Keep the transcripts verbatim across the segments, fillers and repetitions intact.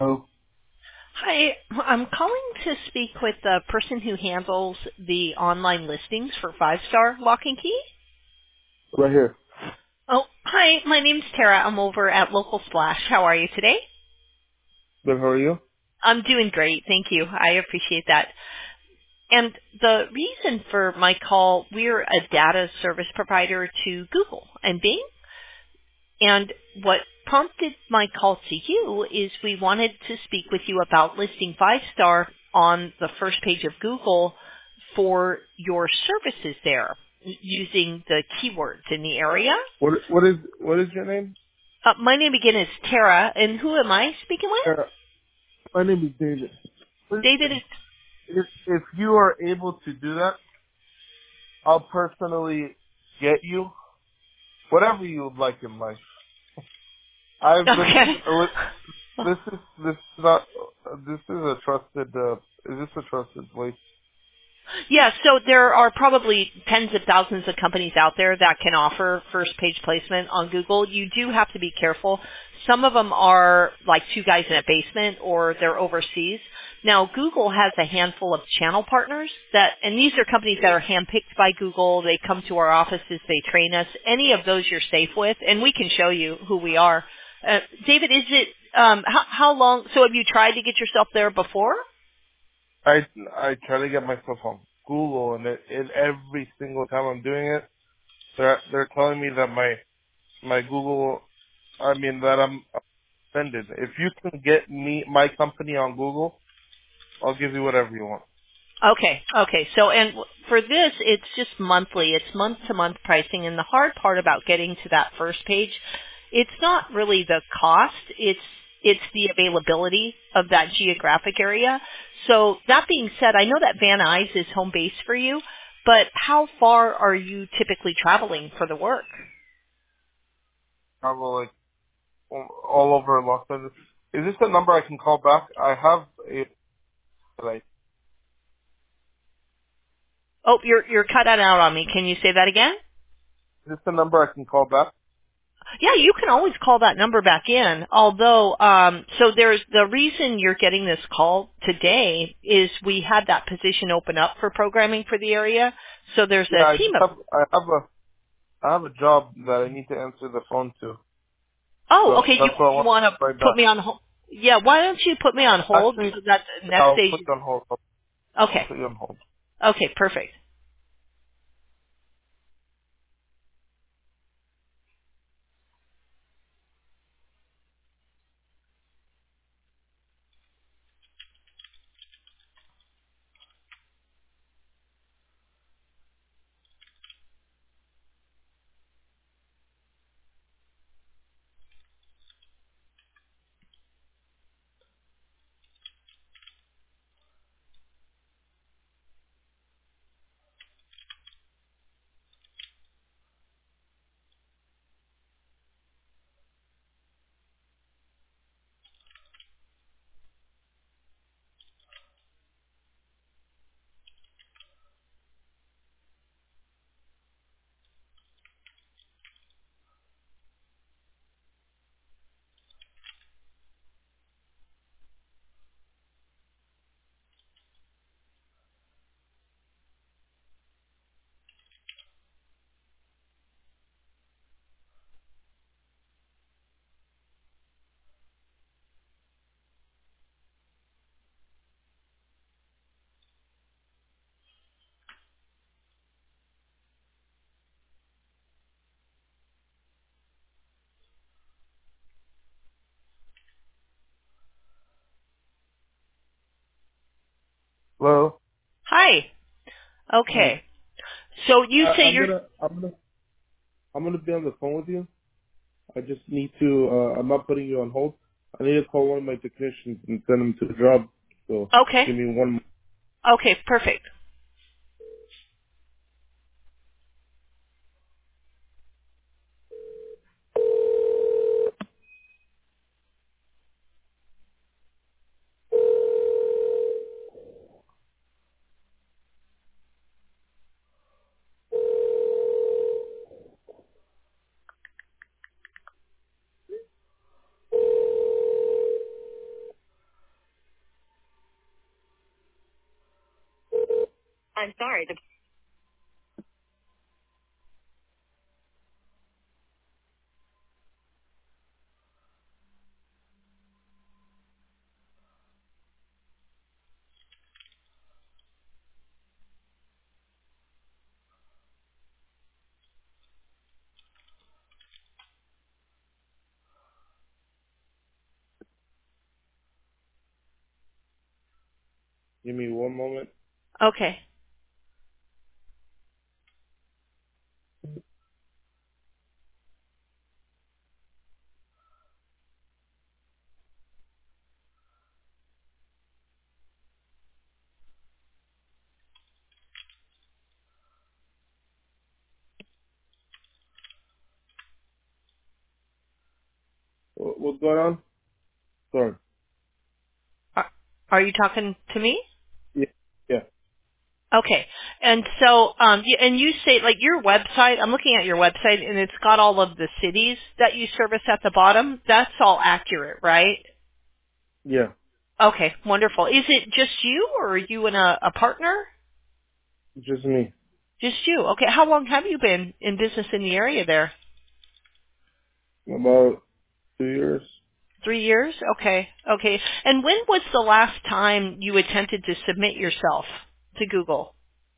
Oh, Hi, I'm calling to speak with the person who handles the online listings for Five Star Lock and Key. right here. Oh, hi, my name's Tara. I'm over at Local Splash. How are you today? Good, how are you? I'm doing great, thank you. I appreciate that. And the reason for my call, we're a data service provider to Google and Bing. And what prompted my call to you is we wanted to speak with you about listing Five Star on the first page of Google for your services there using the keywords in the area. What what is what is your name? Uh, my name again is Tara, and who am I speaking with? Uh, my name is David. David Listen, is, if if you are able to do that, I'll personally get you whatever you would like in life. I've listened. okay. uh, This is this is not. uh, This is a trusted. Uh, is this a trusted place? Yeah, so there are probably tens of thousands of companies out there that can offer first page placement on Google. You do have to be careful. Some of them are like two guys in a basement or they're overseas. Now, Google has a handful of channel partners that, and these are companies that are handpicked by Google. They come to our offices, they train us. Any of those you're safe with, and we can show you who we are. Uh, David, is it, um, how, how long, so have you tried to get yourself there before? I I try to get myself on Google, and it, it every single time I'm doing it, they're they're telling me that my my Google, I mean that I'm offended. If you can get me my company on Google, I'll give you whatever you want. Okay, okay. So, and for this, it's just monthly. It's month-to-month pricing, and the hard part about getting to that first page, it's not really the cost. It's it's the availability of that geographic area. So, that being said, I know that Van Nuys is home base for you, but how far are you typically traveling for the work? Travel like all all over Los Angeles. Is this a number I can call back? I have a like. Oh, you're you're cut out on me. Can you say that again? Is this a number I can call back? Yeah, you can always call that number back in. Although, um, so there's the reason you're getting this call today is we had that position open up for programming for the area. So there's Yeah, a I team just of. have I have a I have a job that I need to answer the phone to. Oh, So okay. You that's what I you want want to right put back. me on hold? Yeah. Why don't you put me on hold? Actually, So that's the next I'll stage. put you on hold. I'll Okay. put you on hold. Okay. Perfect. Hello. Hi. Hi. Okay. So you I, say I'm you're. gonna I'm gonna I'm gonna be on the phone with you. I just need to. Uh, I'm not putting you on hold. I need to call one of my technicians and send him to the job. So Okay. give me one. Okay. Perfect. I'm sorry. The Give me one moment. Okay. Wh- What's going on? Sorry. Are, are you talking to me? Yeah. Yeah. Okay. And so, um, y- and you say, like, your website, I'm looking at your website, and it's got all of the cities that you service at the bottom. That's all accurate, right? Yeah. Okay, wonderful. Is it just you, or are you and a, a partner? Just me. Just you. Okay. How long have you been in business in the area there? About two years. Three years? Okay. Okay. And when was the last time you attempted to submit yourself to Google?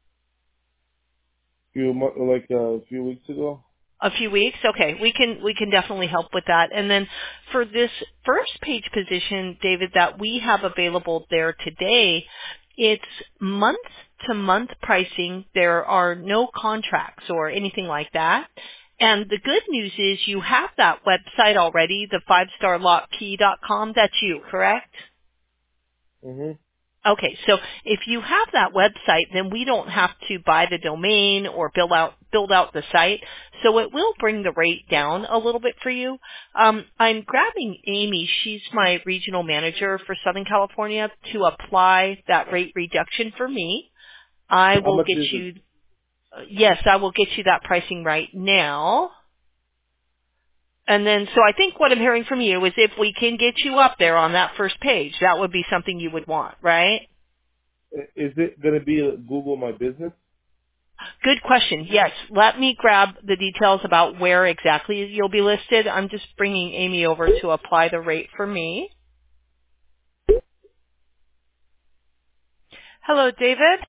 Few mo- like uh, a few weeks ago. A few weeks? Okay. We can we can definitely help with that. And then for this first page position, David, that we have available there today, it's month to month pricing. There are no contracts or anything like that. And the good news is you have that website already, the five star lock key dot com. That's you, correct? Mhm. Okay, so if you have that website, then we don't have to buy the domain or build out build out the site. So it will bring the rate down a little bit for you. Um, I'm grabbing Amy. She's my regional manager for Southern California to apply that rate reduction for me. I How will much get is it? you. Yes, I will get you that pricing right now. And then, so I think what I'm hearing from you is if we can get you up there on that first page, that would be something you would want, right? I- Is it gonna be uh, Google My Business? Good question. Yes. Let me grab the details about where exactly you'll be listed. I'm just bringing Amy over to apply the rate for me. Hello, David.